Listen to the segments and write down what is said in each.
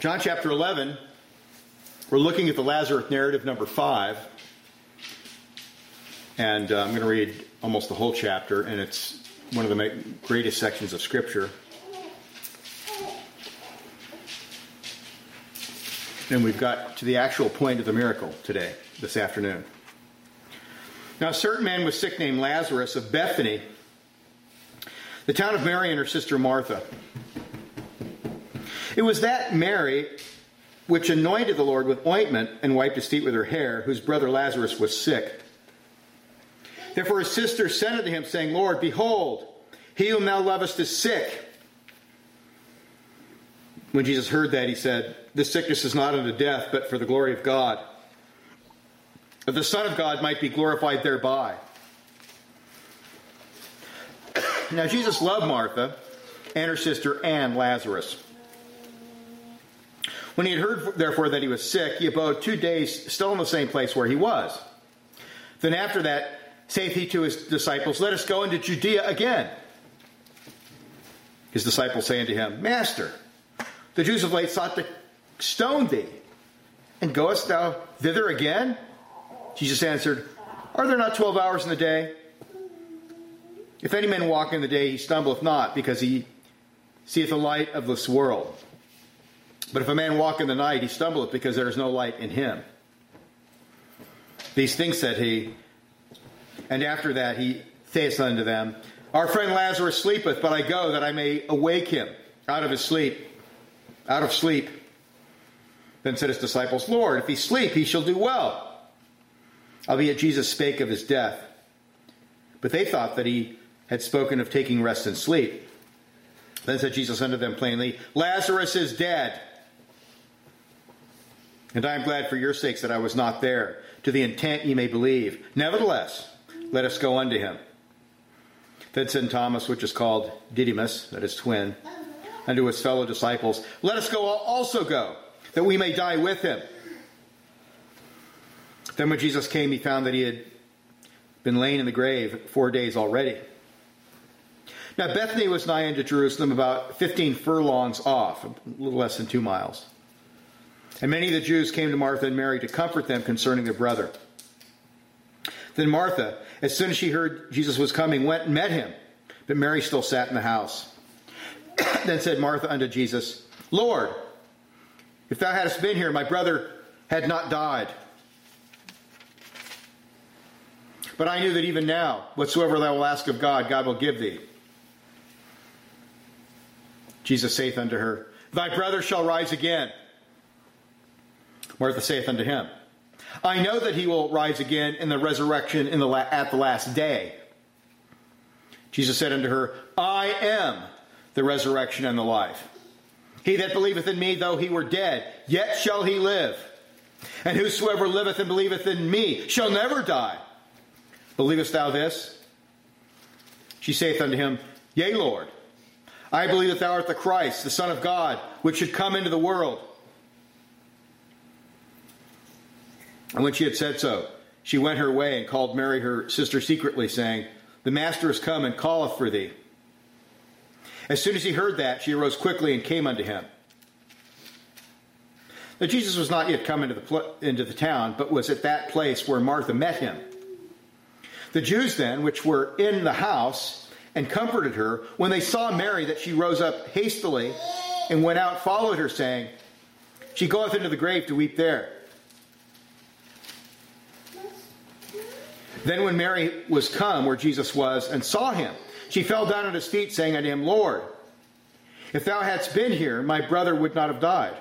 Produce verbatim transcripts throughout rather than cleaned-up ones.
John chapter eleven, we're looking at the Lazarus narrative, number five. And uh, I'm going to read almost the whole chapter, and it's one of the greatest sections of Scripture. And we've got to the actual point of the miracle today, this afternoon. Now, a certain man was sick named Lazarus of Bethany, the town of Mary and her sister Martha. It was that Mary which anointed the Lord with ointment and wiped his feet with her hair, whose brother Lazarus was sick. Therefore his sister sent unto him, saying, Lord, behold, he whom thou lovest is sick. When Jesus heard that, he said, This sickness is not unto death, but for the glory of God, that the Son of God might be glorified thereby. Now Jesus loved Martha and her sister and Lazarus. When he had heard, therefore, that he was sick, he abode two days still in the same place where he was. Then after that, saith he to his disciples, Let us go into Judea again. His disciples say unto him, Master, the Jews of late sought to stone thee, and goest thou thither again? Jesus answered, Are there not twelve hours in the day? If any man walk in the day, he stumbleth not, because he seeth the light of this world. But if a man walk in the night, he stumbleth, because there is no light in him. These things said he, and after that he saith unto them, Our friend Lazarus sleepeth, but I go that I may awake him out of his sleep, out of sleep. Then said his disciples, Lord, if he sleep, he shall do well. Albeit Jesus spake of his death. But they thought that he had spoken of taking rest and sleep. Then said Jesus unto them plainly, Lazarus is dead. And I am glad for your sakes that I was not there, to the intent ye may believe. Nevertheless, let us go unto him. Then said Thomas, which is called Didymus, that is twin, unto his fellow disciples, Let us go also go, that we may die with him. Then when Jesus came, he found that he had been laid in the grave four days already. Now Bethany was nigh unto Jerusalem, about fifteen furlongs off, a little less than two miles. And many of the Jews came to Martha and Mary to comfort them concerning their brother. Then Martha, as soon as she heard Jesus was coming, went and met him. But Mary still sat in the house. Then said Martha unto Jesus, Lord, if thou hadst been here, my brother had not died. But I knew that even now, whatsoever thou wilt ask of God, God will give thee. Jesus saith unto her, Thy brother shall rise again. Martha saith unto him, I know that he will rise again in the resurrection in the la- at the last day. Jesus said unto her, I am the resurrection and the life. He that believeth in me, though he were dead, yet shall he live. And whosoever liveth and believeth in me shall never die. Believest thou this? She saith unto him, Yea, Lord. I believe that thou art the Christ, the Son of God, which should come into the world. And when she had said so, she went her way and called Mary her sister secretly, saying, The Master is come and calleth for thee. As soon as he heard that, she arose quickly and came unto him. Now Jesus was not yet come into the, pl- into the town, but was at that place where Martha met him. The Jews then, which were in the house, and comforted her, when they saw Mary, that she rose up hastily, and went out, followed her, saying, She goeth into the grave to weep there. Then when Mary was come where Jesus was, and saw him, she fell down at his feet, saying unto him, Lord, if thou hadst been here, my brother would not have died.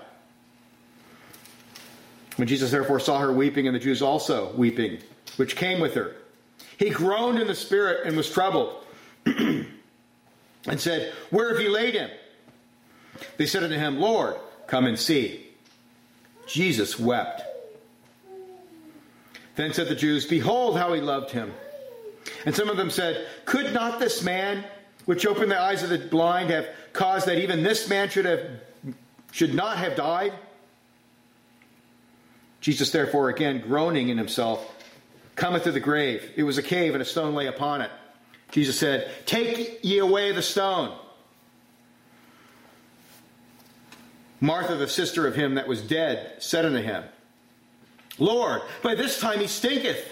When Jesus therefore saw her weeping, and the Jews also weeping, which came with her, he groaned in the spirit and was troubled, and said, Where have you laid him? They said unto him, Lord, come and see. Jesus wept. Then said the Jews, Behold how he loved him. And some of them said, Could not this man, which opened the eyes of the blind, have caused that even this man should have should not have died? Jesus therefore, again groaning in himself, cometh to the grave. It was a cave, and a stone lay upon it. Jesus said, Take ye away the stone. Martha, the sister of him that was dead, said unto him, Lord, by this time he stinketh,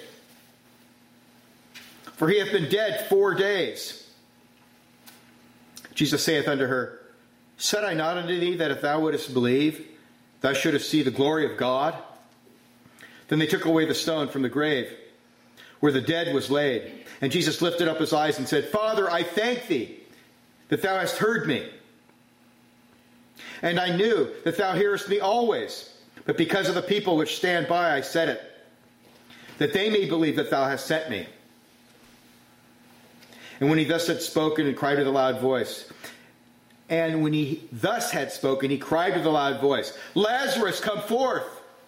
for he hath been dead four days. Jesus saith unto her, Said I not unto thee that if thou wouldest believe, thou shouldest see the glory of God? Then they took away the stone from the grave where the dead was laid. And Jesus lifted up his eyes and said, Father, I thank thee that thou hast heard me. And I knew that thou hearest me always. But because of the people which stand by, I said it, that they may believe that thou hast sent me. And when he thus had spoken and cried with a loud voice, and when he thus had spoken, he cried with a loud voice, Lazarus, come forth!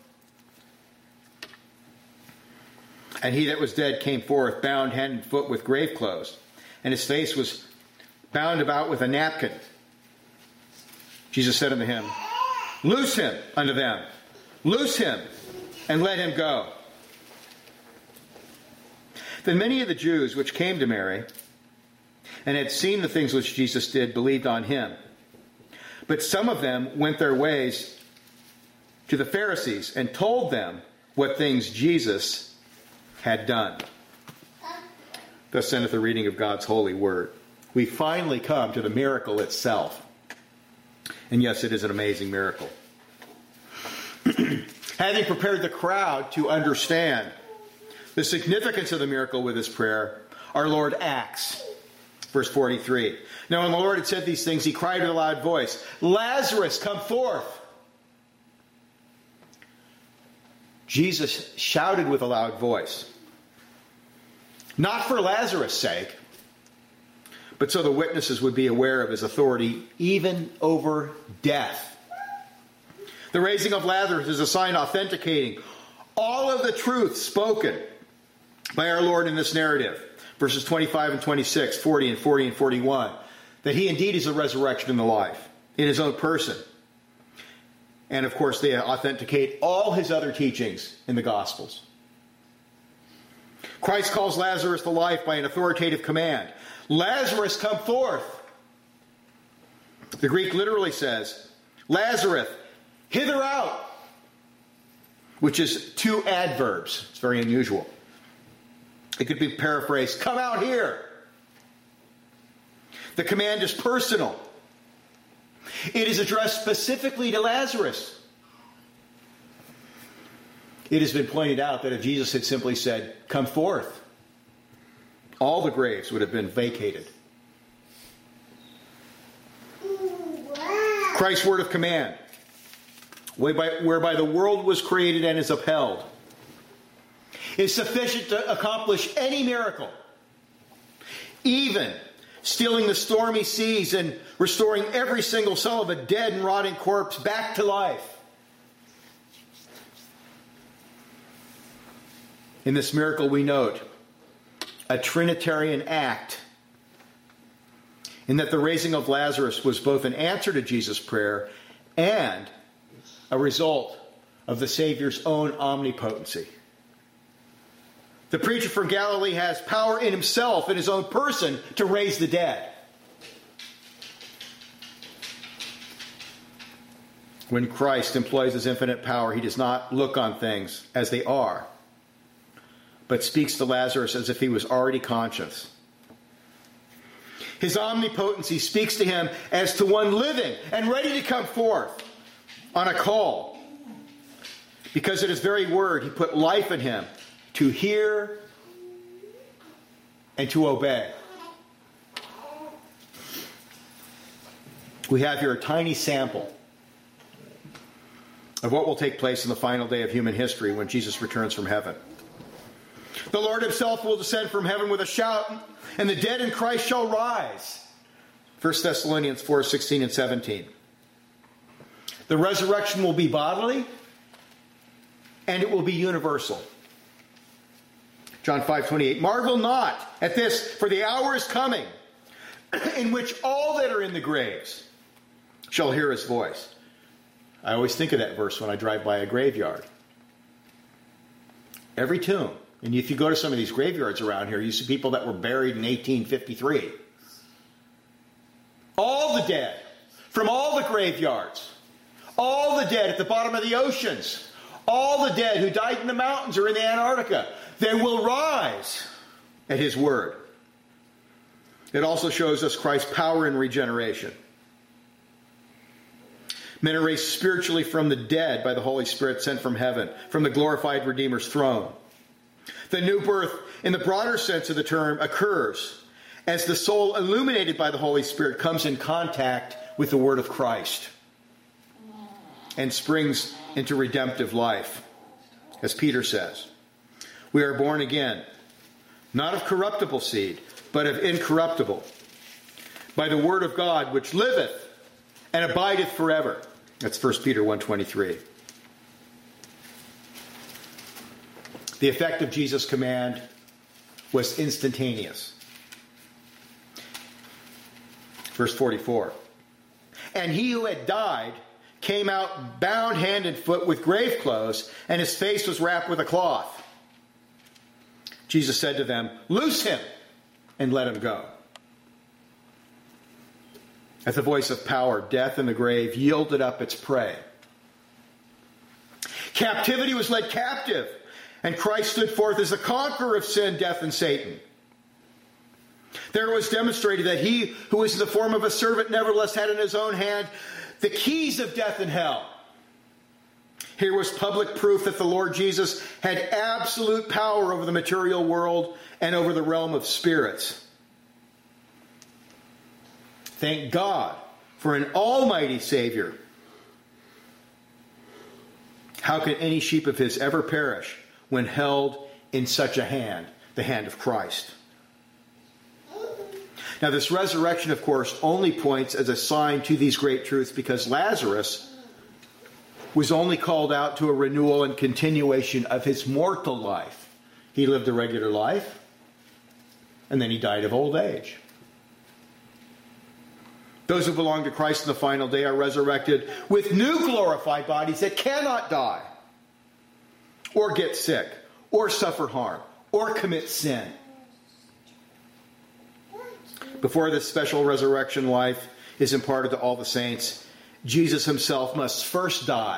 And he that was dead came forth, bound hand and foot with grave clothes, and his face was bound about with a napkin. Jesus said unto him, Loose him unto them, loose him, and let him go. Then many of the Jews which came to Mary, and had seen the things which Jesus did, believed on him. But some of them went their ways to the Pharisees, and told them what things Jesus had done. Thus endeth the reading of God's holy word. We finally come to the miracle itself. And yes, it is an amazing miracle. Having prepared the crowd to understand the significance of the miracle with his prayer, our Lord acts. Verse forty-three. Now when the Lord had said these things, he cried with a loud voice, Lazarus, come forth! Jesus shouted with a loud voice. Not for Lazarus' sake, but so the witnesses would be aware of his authority even over death. The raising of Lazarus is a sign authenticating all of the truth spoken by our Lord in this narrative. Verses twenty-five and twenty-six, forty and forty and forty-one. That he indeed is the resurrection and the life in his own person. And of course they authenticate all his other teachings in the Gospels. Christ calls Lazarus to life by an authoritative command. Lazarus, come forth! The Greek literally says, Lazarus, hither out! Which is two adverbs. It's very unusual. It could be paraphrased, come out here! The command is personal. It is addressed specifically to Lazarus. It has been pointed out that if Jesus had simply said, come forth, all the graves would have been vacated. Christ's word of command, whereby, whereby the world was created and is upheld, is sufficient to accomplish any miracle, even stilling the stormy seas and restoring every single cell of a dead and rotting corpse back to life. In this miracle we note a Trinitarian act in that the raising of Lazarus was both an answer to Jesus' prayer and a result of the Savior's own omnipotency. The preacher from Galilee has power in himself, in his own person, to raise the dead. When Christ employs his infinite power, he does not look on things as they are, but speaks to Lazarus as if he was already conscious. His omnipotency speaks to him as to one living and ready to come forth on a call. Because in his very word, he put life in him to hear and to obey. We have here a tiny sample of what will take place in the final day of human history when Jesus returns from heaven. The Lord himself will descend from heaven with a shout, and the dead in Christ shall rise. First Thessalonians four, sixteen and seventeen. The resurrection will be bodily, and it will be universal. John five, twenty-eight. Marvel not at this, for the hour is coming in which all that are in the graves shall hear his voice. I always think of that verse when I drive by a graveyard. Every tomb. And if you go to some of these graveyards around here, you see people that were buried in eighteen fifty-three. All the dead, from all the graveyards, dead at the bottom of the oceans, all the dead who died in the mountains or in the Antarctica, they will rise at his word. It also shows us Christ's power in regeneration. Men are raised spiritually from the dead by the Holy Spirit sent from heaven, from the glorified Redeemer's throne. The new birth, in the broader sense of the term, occurs as the soul illuminated by the Holy Spirit comes in contact with the word of Christ and springs into redemptive life. As Peter says, we are born again, not of corruptible seed, but of incorruptible, by the word of God, which liveth and abideth forever. That's First Peter one twenty-three. The effect of Jesus' command was instantaneous. Verse forty-four. And he who had died came out bound hand and foot with grave clothes, and his face was wrapped with a cloth. Jesus said to them, loose him and let him go. At the voice of power, death and the grave yielded up its prey. Captivity was led captive, and Christ stood forth as the conqueror of sin, death, and Satan. There it was demonstrated that he who was in the form of a servant nevertheless had in his own hand the keys of death and hell. Here was public proof that the Lord Jesus had absolute power over the material world and over the realm of spirits. Thank God for an almighty Savior. How can any sheep of his ever perish when held in such a hand, the hand of Christ? Now, this resurrection, of course, only points as a sign to these great truths because Lazarus was only called out to a renewal and continuation of his mortal life. He lived a regular life, and then he died of old age. Those who belong to Christ in the final day are resurrected with new glorified bodies that cannot die, or get sick, or suffer harm, or commit sin. Before this special resurrection life is imparted to all the saints, Jesus himself must first die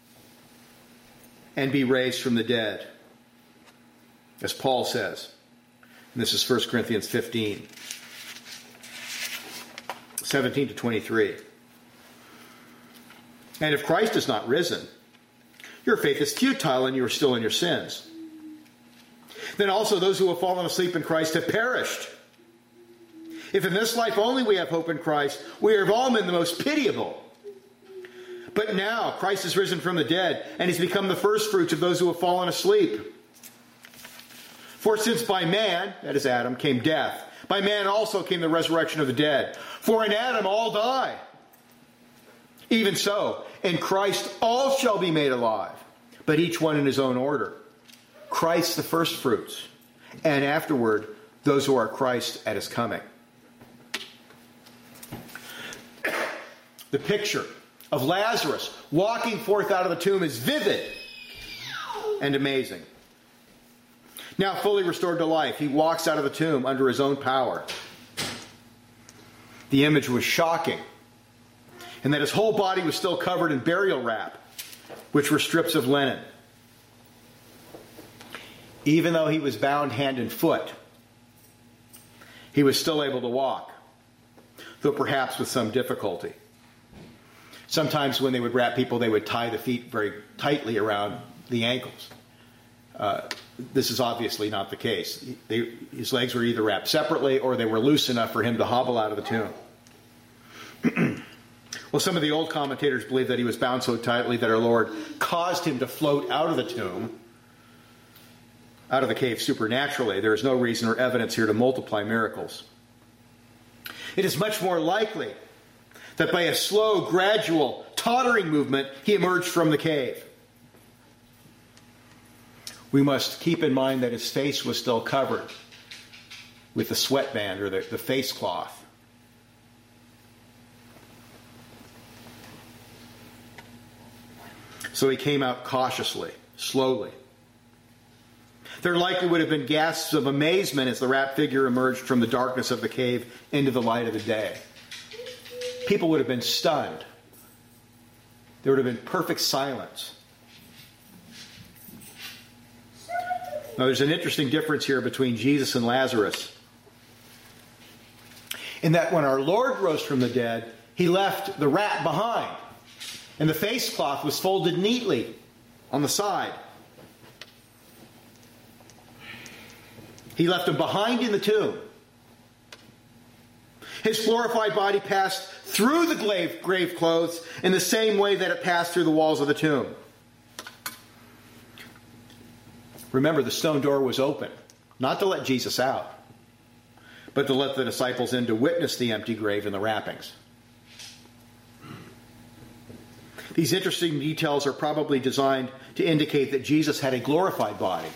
and be raised from the dead. As Paul says, and this is First Corinthians fifteen, seventeen to twenty-three. And if Christ is not risen, your faith is futile and you are still in your sins. Then also those who have fallen asleep in Christ have perished. If in this life only we have hope in Christ, we are of all men the most pitiable. But now Christ is risen from the dead, and he's become the firstfruits of those who have fallen asleep. For since by man, that is Adam, came death, by man also came the resurrection of the dead. For in Adam all die. Even so, in Christ all shall be made alive, but each one in his own order. Christ the firstfruits, and afterward those who are Christ at his coming. The picture of Lazarus walking forth out of the tomb is vivid and amazing. Now fully restored to life, he walks out of the tomb under his own power. The image was shocking, and that his whole body was still covered in burial wrap, which were strips of linen. Even though he was bound hand and foot, he was still able to walk, though perhaps with some difficulty. Sometimes when they would wrap people, they would tie the feet very tightly around the ankles. Uh, this is obviously not the case. They, his legs were either wrapped separately or they were loose enough for him to hobble out of the tomb. Well, some of the old commentators believe that he was bound so tightly that our Lord caused him to float out of the tomb, out of the cave supernaturally. There is no reason or evidence here to multiply miracles. It is much more likely that by a slow, gradual, tottering movement, he emerged from the cave. We must keep in mind that his face was still covered with the sweatband or the, the face cloth. So he came out cautiously, slowly. There likely would have been gasps of amazement as the wrapped figure emerged from the darkness of the cave into the light of the day. People would have been stunned. There would have been perfect silence. Now, there's an interesting difference here between Jesus and Lazarus. In that when our Lord rose from the dead, he left the wrap behind. And the face cloth was folded neatly on the side. He left him behind in the tomb. His glorified body passed through the grave, grave clothes in the same way that it passed through the walls of the tomb. Remember, the stone door was open, not to let Jesus out, but to let the disciples in to witness the empty grave and the wrappings. These interesting details are probably designed to indicate that Jesus had a glorified body,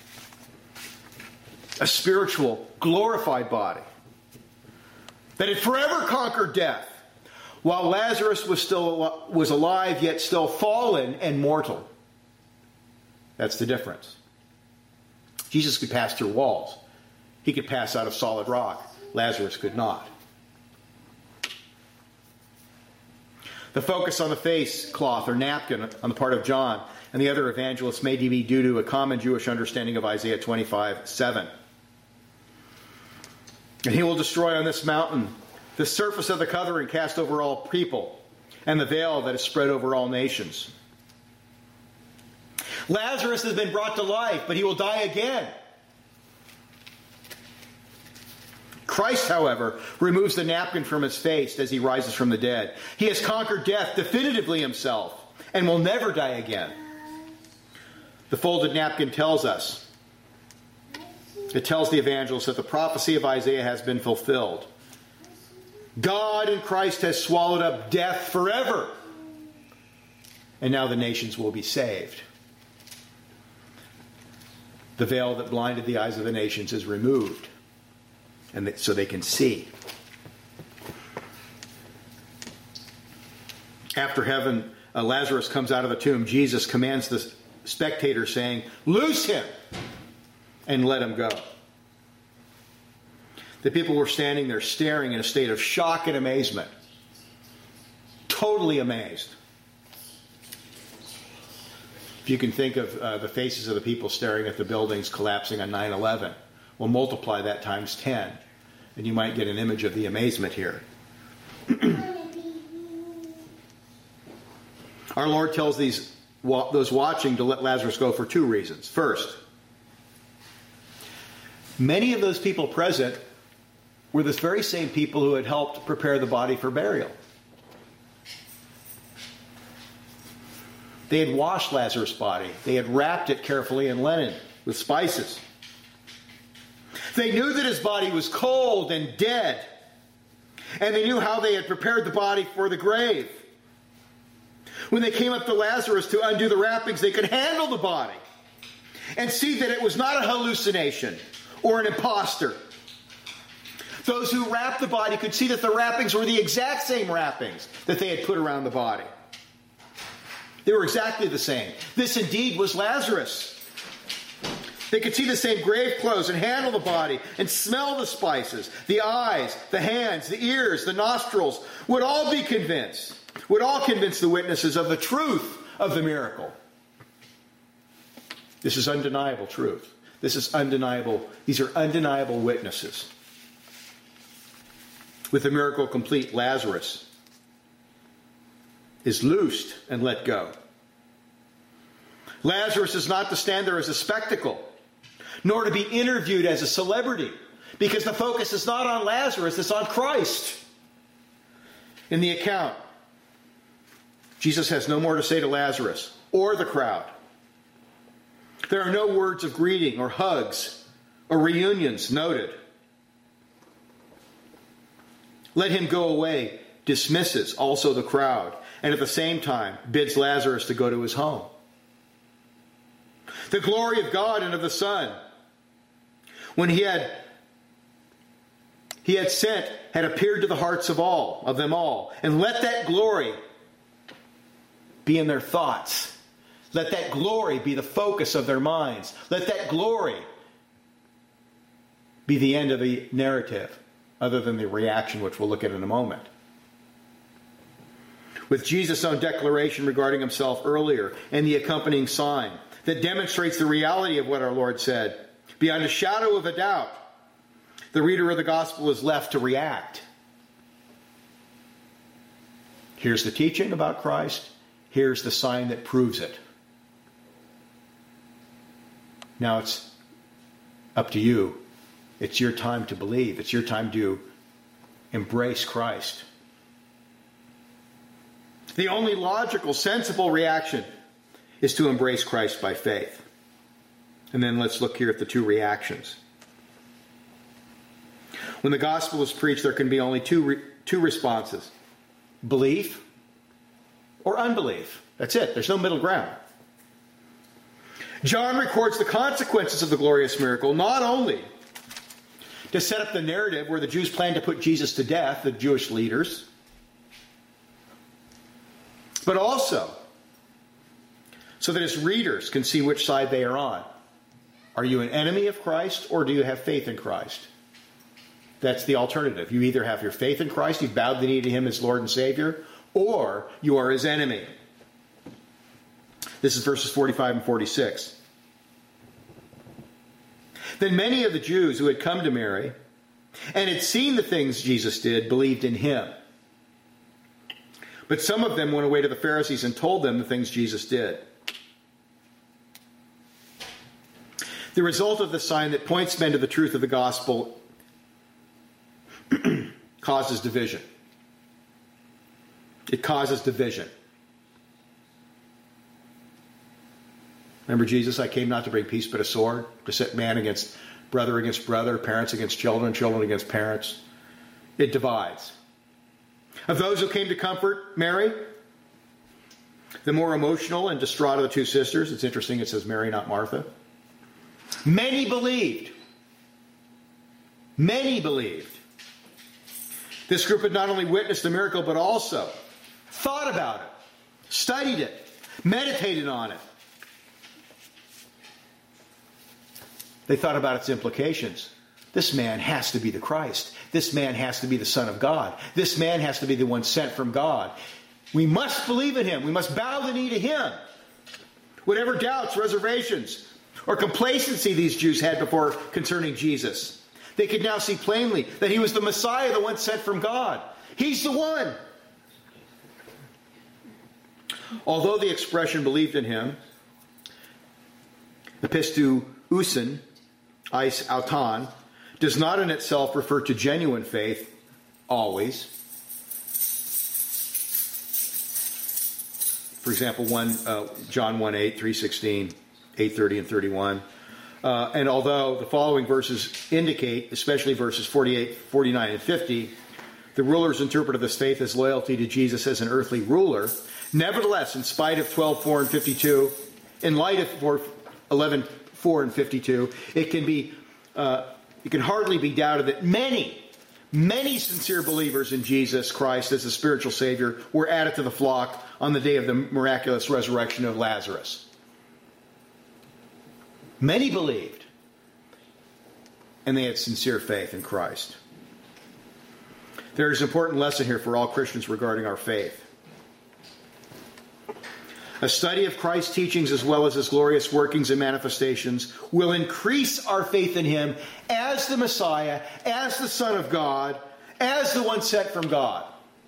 a spiritual, glorified body that had forever conquered death, while Lazarus was still was alive, yet still fallen and mortal. That's the difference. Jesus could pass through walls. He could pass out of solid rock. Lazarus could not. The focus on the face cloth or napkin on the part of John and the other evangelists may be due to a common Jewish understanding of Isaiah twenty-five seven. And he will destroy on this mountain the surface of the covering cast over all people, and the veil that is spread over all nations. Lazarus has been brought to life, but he will die again. Christ, however, removes the napkin from his face as he rises from the dead. He has conquered death definitively himself and will never die again. The folded napkin tells us, it tells the evangelists that the prophecy of Isaiah has been fulfilled. God in Christ has swallowed up death forever. And now the nations will be saved. The veil that blinded the eyes of the nations is removed, and that, so they can see. After heaven, uh, Lazarus comes out of the tomb. Jesus commands the spectator, saying, "Loose him and let him go." The people were standing there staring in a state of shock and amazement. Totally amazed. If you can think of uh, the faces of the people staring at the buildings collapsing on nine eleven, we'll multiply that times ten, and you might get an image of the amazement here. Our Lord tells these those watching to let Lazarus go for two reasons. First, many of those people present were the very same people who had helped prepare the body for burial. They had washed Lazarus' body. They had wrapped it carefully in linen with spices. They knew that his body was cold and dead. And they knew how they had prepared the body for the grave. When they came up to Lazarus to undo the wrappings, they could handle the body and see that it was not a hallucination or an imposter. Those who wrapped the body could see that the wrappings were the exact same wrappings that they had put around the body. They were exactly the same. This indeed was Lazarus. They could see the same grave clothes and handle the body and smell the spices. The eyes, the hands, the ears, the nostrils would all be convinced, would all convince the witnesses of the truth of the miracle. This is undeniable truth. This is undeniable. These are undeniable witnesses. With the miracle complete, Lazarus is loosed and let go. Lazarus is not to stand there as a spectacle, nor to be interviewed as a celebrity, because the focus is not on Lazarus, it's on Christ. In the account, Jesus has no more to say to Lazarus or the crowd. There are no words of greeting or hugs or reunions noted. Let him go away dismisses also the crowd, and at the same time bids Lazarus to go to his home. The glory of God and of the Son, when he had he had sent, had appeared to the hearts of all, of them all. And let that glory be in their thoughts. Let that glory be the focus of their minds. Let that glory be the end of the narrative, other than the reaction, which we'll look at in a moment. with Jesus' own declaration regarding himself earlier and the accompanying sign that demonstrates the reality of what our Lord said. Beyond a shadow of a doubt, the reader of the gospel is left to react. Here's the teaching about Christ. Here's the sign that proves it. Now it's up to you. It's your time to believe. It's your time to embrace Christ. The only logical, sensible reaction is to embrace Christ by faith. And then let's look here at the two reactions. When the gospel is preached, there can be only two, re- two responses. Belief or unbelief. That's it. There's no middle ground. John records the consequences of the glorious miracle, not only to set up the narrative where the Jews planned to put Jesus to death, the Jewish leaders, but also so that his readers can see which side they are on. Are you an enemy of Christ, or do you have faith in Christ? That's the alternative. You either have your faith in Christ, you've bowed the knee to him as Lord and Savior, or you are his enemy. This is verses forty-five and forty-six. Then many of the Jews who had come to Mary and had seen the things Jesus did believed in him. But some of them went away to the Pharisees and told them the things Jesus did. The result of the sign that points men to the truth of the gospel causes division. It causes division. Remember Jesus, I came not to bring peace but a sword, to set man against brother against brother, parents against children, children against parents. It divides. Of those who came to comfort Mary, the more emotional and distraught of the two sisters, it's interesting it says Mary, not Martha, many believed. Many believed. This group had not only witnessed the miracle, but also thought about it, studied it, meditated on it. They thought about its implications. This man has to be the Christ. This man has to be the Son of God. This man has to be the one sent from God. We must believe in him. We must bow the knee to him. Whatever doubts, reservations, or complacency these Jews had before concerning Jesus, they could now see plainly that he was the Messiah, the one sent from God. He's the one. Although the expression believed in him, the pistu usin, eis auton, does not in itself refer to genuine faith always. For example, one uh, John one eight, three sixteen, eight thirty, and thirty-one. Uh, and although the following verses indicate, especially verses forty-eight, forty-nine, and fifty, the rulers interpreted this faith as loyalty to Jesus as an earthly ruler, nevertheless, in spite of twelve four and fifty-two, in light of eleven four and fifty-two, it can be uh, it can hardly be doubted that many, many sincere believers in Jesus Christ as the spiritual Savior were added to the flock on the day of the miraculous resurrection of Lazarus. Many believed, and they had sincere faith in Christ. There is an important lesson here for all Christians regarding our faith. A study of Christ's teachings as well as his glorious workings and manifestations will increase our faith in him as the Messiah, as the Son of God, as the one sent from God.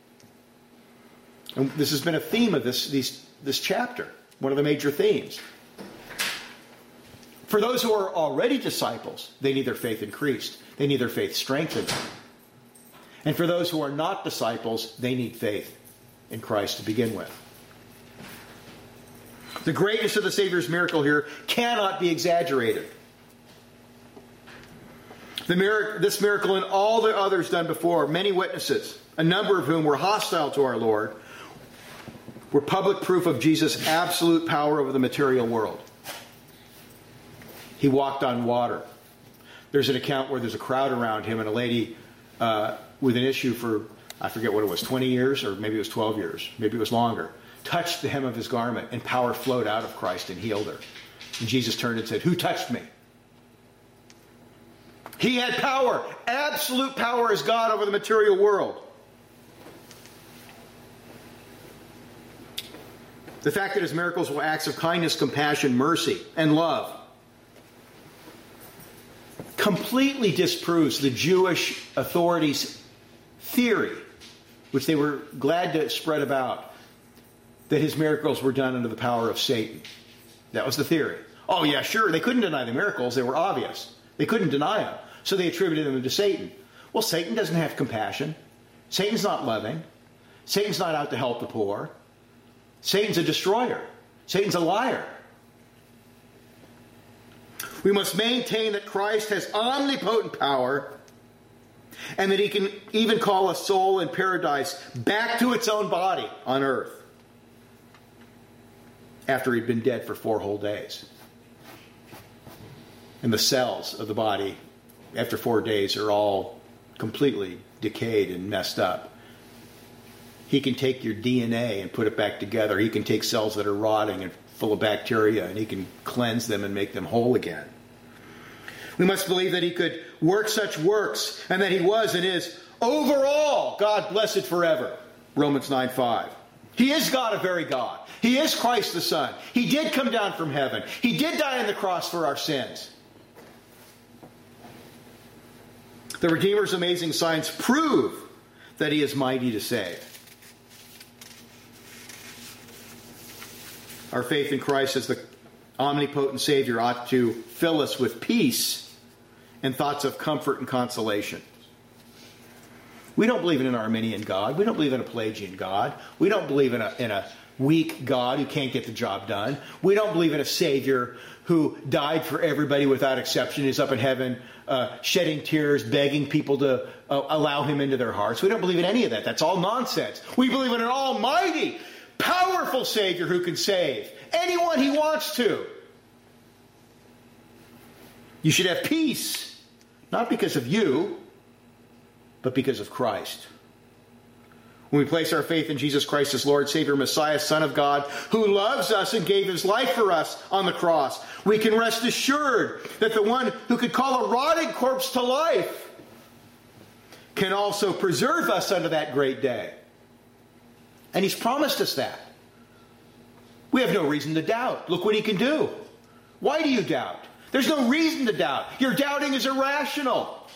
And this has been a theme of this, these, this chapter, one of the major themes. For those who are already disciples, they need their faith increased. They need their faith strengthened. And for those who are not disciples, they need faith in Christ to begin with. The greatness of the Savior's miracle here cannot be exaggerated. The miracle, this miracle and all the others done before, many witnesses, a number of whom were hostile to our Lord, were public proof of Jesus' absolute power over the material world. He walked on water. There's an account where there's a crowd around him and a lady uh, with an issue for, I forget what it was, twenty years, or maybe it was twelve years, maybe it was longer, touched the hem of his garment, and power flowed out of Christ and healed her. And Jesus turned and said, "Who touched me?" He had power, absolute power as God over the material world. The fact that his miracles were acts of kindness, compassion, mercy, and love completely disproves the Jewish authorities' theory, which they were glad to spread about, that his miracles were done under the power of Satan. That was the theory. Oh yeah, sure, they couldn't deny the miracles. They were obvious. They couldn't deny them. So they attributed them to Satan. Well, Satan doesn't have compassion. Satan's not loving. Satan's not out to help the poor. Satan's a destroyer. Satan's a liar. We must maintain that Christ has omnipotent power and that he can even call a soul in paradise back to its own body on earth after he'd been dead for four whole days. And the cells of the body after four days are all completely decayed and messed up. He can take your D N A and put it back together. He can take cells that are rotting and full of bacteria, and he can cleanse them and make them whole again. We must believe that he could work such works, and that he was and is overall God blessed forever. Romans nine five. He is God, a very God. He is Christ the Son. He did come down from heaven. He did die on the cross for our sins. The Redeemer's amazing signs prove that he is mighty to save. Our faith in Christ as the omnipotent Savior ought to fill us with peace and thoughts of comfort and consolation. We don't believe in an Arminian God. We don't believe in a Pelagian God. We don't believe in a, in a weak God who can't get the job done. We don't believe in a Savior who died for everybody without exception, is up in heaven uh, shedding tears, begging people to uh, allow him into their hearts. We don't believe in any of that. That's all nonsense. We believe in an almighty, powerful Savior who can save anyone he wants to. You should have peace, not because of you, but because of Christ. When we place our faith in Jesus Christ as Lord, Savior, Messiah, Son of God, who loves us and gave his life for us on the cross, we can rest assured that the one who could call a rotting corpse to life can also preserve us unto that great day. And he's promised us that. We have no reason to doubt. Look what he can do. Why do you doubt? There's no reason to doubt. Your doubting is irrational.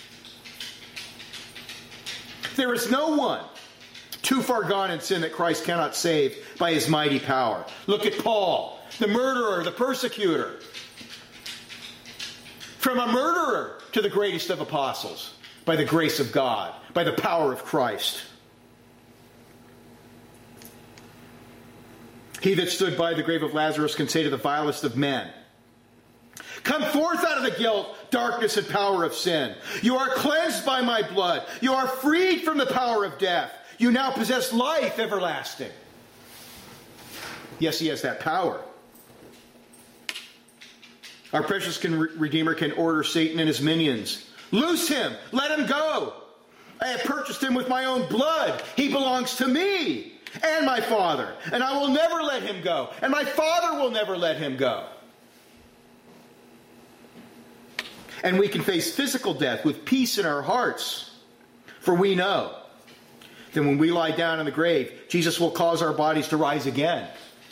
There is no one too far gone in sin that Christ cannot save by his mighty power. Look at Paul, the murderer, the persecutor. From a murderer to the greatest of apostles, by the grace of God, by the power of Christ. He that stood by the grave of Lazarus can say to the vilest of men, come forth out of the guilt, darkness, and power of sin. You are cleansed by my blood. You are freed from the power of death. You now possess life everlasting. Yes, he has that power. Our precious can, Redeemer can order Satan and his minions. Loose him. Let him go. I have purchased him with my own blood. He belongs to me and my Father. And I will never let him go. And my Father will never let him go. And we can face physical death with peace in our hearts. For we know that when we lie down in the grave, Jesus will cause our bodies to rise again.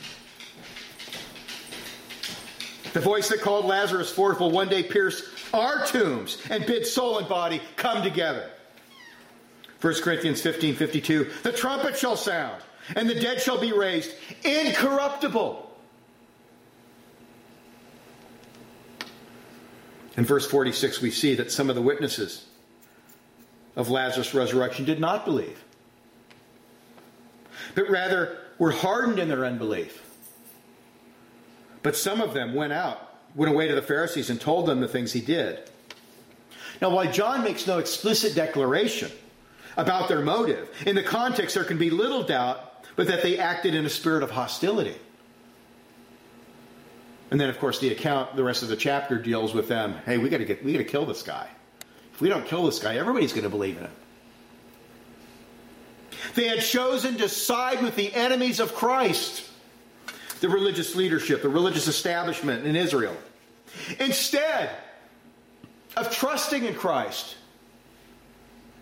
The voice that called Lazarus forth will one day pierce our tombs and bid soul and body come together. First Corinthians fifteen fifty-two, the trumpet shall sound, and the dead shall be raised incorruptible. In verse forty-six, we see that some of the witnesses of Lazarus' resurrection did not believe, but rather were hardened in their unbelief. But some of them went out, went away to the Pharisees and told them the things he did. Now, while John makes no explicit declaration about their motive, in the context there can be little doubt, but that they acted in a spirit of hostility. And then, of course, the account, the rest of the chapter deals with them. Hey, we got to get, we got to kill this guy. If we don't kill this guy, everybody's going to believe in him. They had chosen to side with the enemies of Christ, the religious leadership, the religious establishment in Israel, instead of trusting in Christ.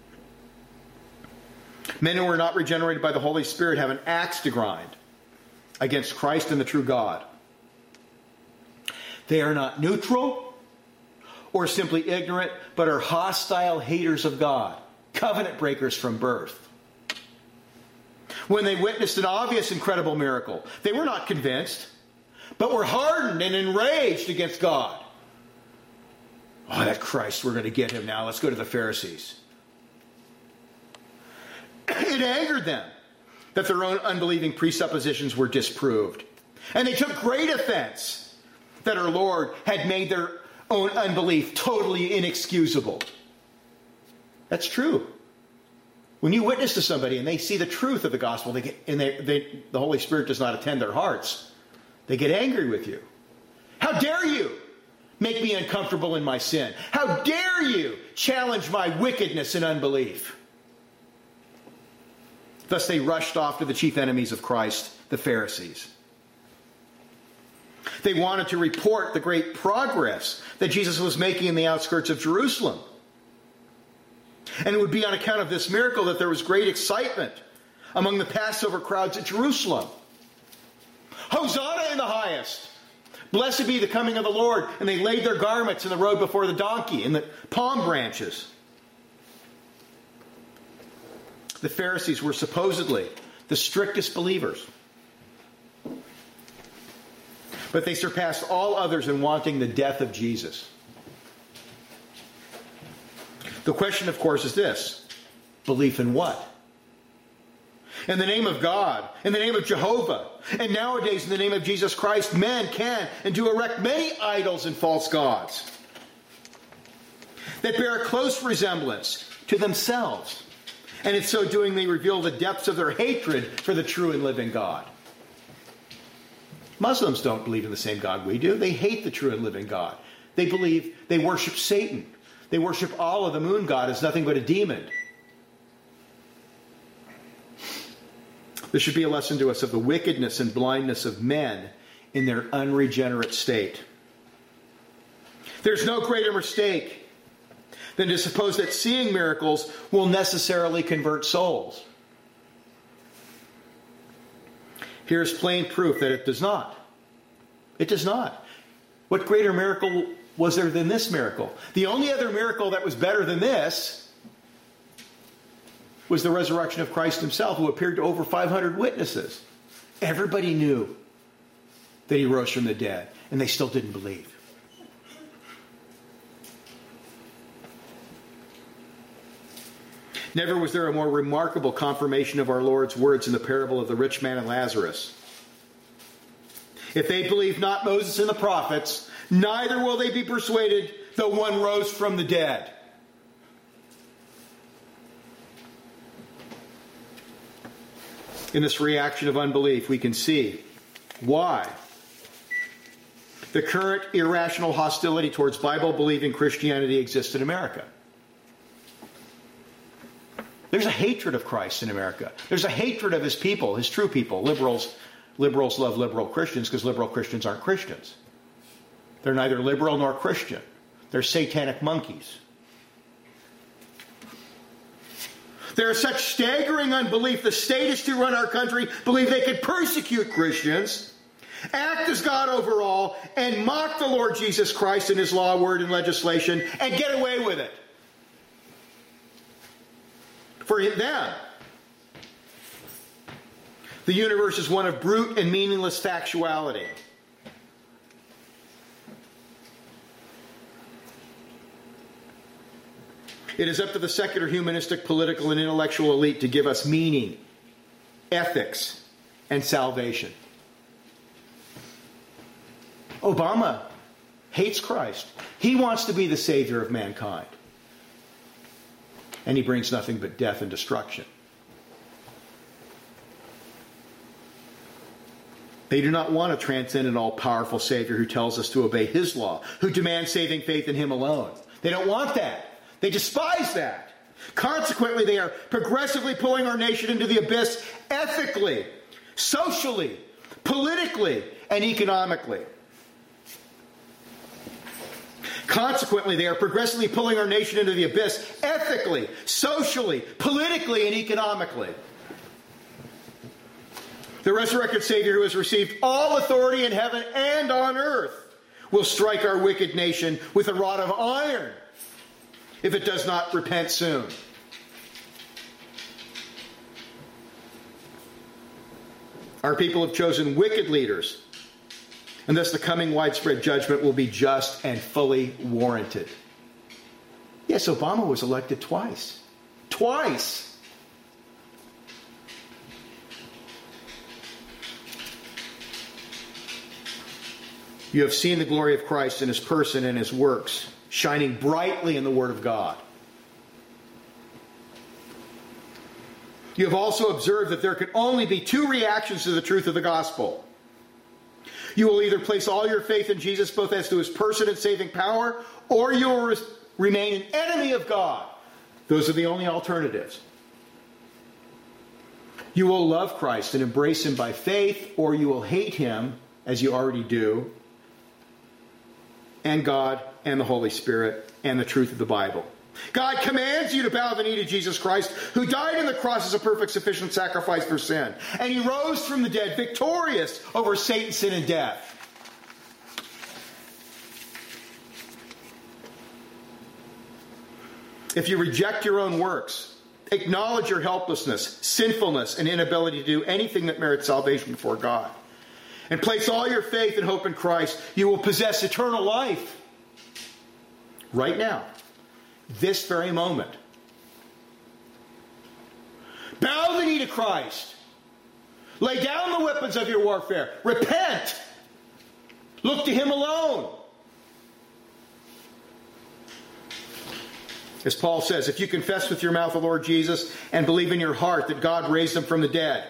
Men who are not regenerated by the Holy Spirit have an axe to grind against Christ and the true God. They are not neutral or simply ignorant, but are hostile haters of God, covenant breakers from birth. When they witnessed an obvious, incredible miracle, they were not convinced, but were hardened and enraged against God. Oh, that Christ, we're going to get him now. Let's go to the Pharisees. It angered them that their own unbelieving presuppositions were disproved. And they took great offense that our Lord had made their own unbelief totally inexcusable. That's true. When you witness to somebody and they see the truth of the gospel, they get, and they, they, the Holy Spirit does not attend their hearts, they get angry with you. How dare you make me uncomfortable in my sin? How dare you challenge my wickedness and unbelief? Thus they rushed off to the chief enemies of Christ, the Pharisees. They wanted to report the great progress that Jesus was making in the outskirts of Jerusalem. And it would be on account of this miracle that there was great excitement among the Passover crowds at Jerusalem. Hosanna in the highest! Blessed be the coming of the Lord. And they laid their garments in the road before the donkey and the palm branches. The Pharisees were supposedly the strictest believers. But they surpassed all others in wanting the death of Jesus. The question, of course, is this: belief in what? In the name of God, in the name of Jehovah, and nowadays in the name of Jesus Christ, men can and do erect many idols and false gods that bear a close resemblance to themselves. And in so doing, they reveal the depths of their hatred for the true and living God. Muslims don't believe in the same God we do. They hate the true and living God. They believe, they worship Satan. They worship Allah, the moon god, as nothing but a demon. This should be a lesson to us of the wickedness and blindness of men in their unregenerate state. There's no greater mistake than to suppose that seeing miracles will necessarily convert souls. Here's plain proof that it does not. It does not. What greater miracle was there than this miracle? The only other miracle that was better than this was the resurrection of Christ himself, who appeared to over five hundred witnesses. Everybody knew that he rose from the dead, and they still didn't believe. Never was there a more remarkable confirmation of our Lord's words in the parable of the rich man and Lazarus. If they believe not Moses and the prophets, neither will they be persuaded though one rose from the dead. In this reaction of unbelief, we can see why the current irrational hostility towards Bible-believing Christianity exists in America. There's a hatred of Christ in America. There's a hatred of his people, his true people. Liberals, liberals love liberal Christians because liberal Christians aren't Christians. They're neither liberal nor Christian. They're satanic monkeys. There is such staggering unbelief. The statists who run our country believe they could persecute Christians, act as God over all, and mock the Lord Jesus Christ in his law, word, and legislation, and get away with it. For them, the universe is one of brute and meaningless factuality. It is up to the secular, humanistic, political, and intellectual elite to give us meaning, ethics, and salvation. Obama hates Christ. He wants to be the savior of mankind. And he brings nothing but death and destruction. They do not want a transcendent, all-powerful Savior who tells us to obey his law, who demands saving faith in him alone. They don't want that. They despise that. Consequently, they are progressively pulling our nation into the abyss ethically, socially, politically, and economically. Consequently, they are progressively pulling our nation into the abyss ethically, socially, politically, and economically. The resurrected Savior who has received all authority in heaven and on earth will strike our wicked nation with a rod of iron if it does not repent soon. Our people have chosen wicked leaders, and thus the coming widespread judgment will be just and fully warranted. Yes, Obama was elected twice. Twice! You have seen the glory of Christ in his person and his works, shining brightly in the Word of God. You have also observed that there can only be two reactions to the truth of the gospel. You will either place all your faith in Jesus, both as to his person and saving power, or you will re- remain an enemy of God. Those are the only alternatives. You will love Christ and embrace him by faith, or you will hate him, as you already do, and God and the Holy Spirit and the truth of the Bible. God commands you to bow the knee to Jesus Christ, who died on the cross as a perfect, sufficient sacrifice for sin. And he rose from the dead, victorious over Satan, sin, and death. If you reject your own works, acknowledge your helplessness, sinfulness, and inability to do anything that merits salvation before God, and place all your faith and hope in Christ, you will possess eternal life. Right now. This very moment. Bow the knee to Christ. Lay down the weapons of your warfare. Repent. Look to him alone. As Paul says, if you confess with your mouth the Lord Jesus and believe in your heart that God raised him from the dead,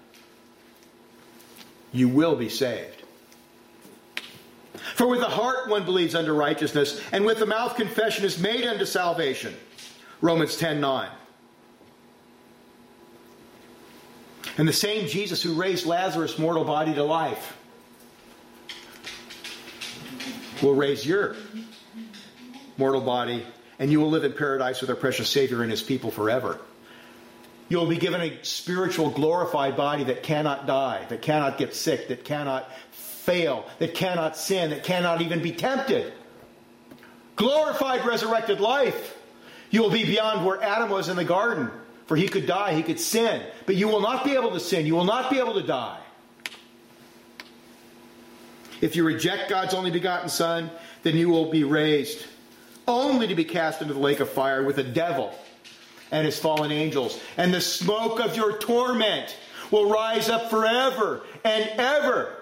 you will be saved. For with the heart one believes unto righteousness, and with the mouth confession is made unto salvation. Romans ten nine. And the same Jesus who raised Lazarus' mortal body to life will raise your mortal body, and you will live in paradise with our precious Savior and his people forever. You will be given a spiritual glorified body that cannot die, that cannot get sick, that cannot fail, that cannot sin, that cannot even be tempted. Glorified resurrected life. You will be beyond where Adam was in the garden, for he could die, he could sin, but you will not be able to sin, you will not be able to die. If you reject God's only begotten Son, then you will be raised only to be cast into the lake of fire with the devil and his fallen angels. And the smoke of your torment will rise up forever and ever.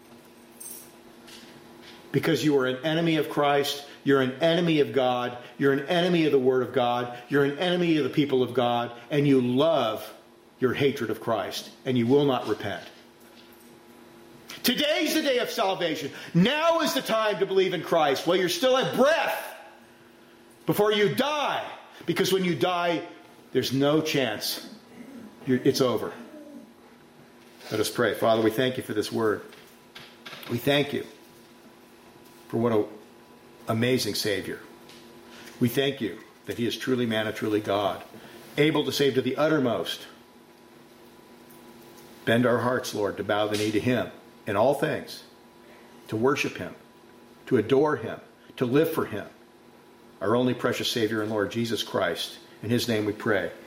Because you are an enemy of Christ, you're an enemy of God, you're an enemy of the Word of God, you're an enemy of the people of God, and you love your hatred of Christ, and you will not repent. Today's the day of salvation. Now is the time to believe in Christ while you're still at breath, before you die. Because when you die, there's no chance. You're, it's over. Let us pray. Father, we thank you for this word. We thank you for what an amazing Savior. We thank you that he is truly man and truly God, able to save to the uttermost. Bend our hearts, Lord, to bow the knee to him in all things, to worship him, to adore him, to live for him, our only precious Savior and Lord, Jesus Christ. In his name we pray.